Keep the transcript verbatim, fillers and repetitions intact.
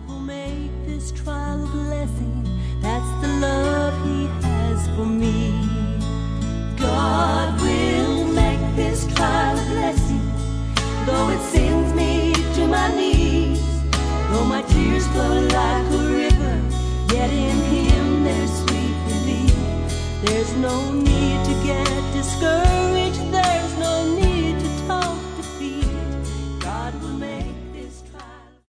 will make this trial a blessing. That's the love he has for me.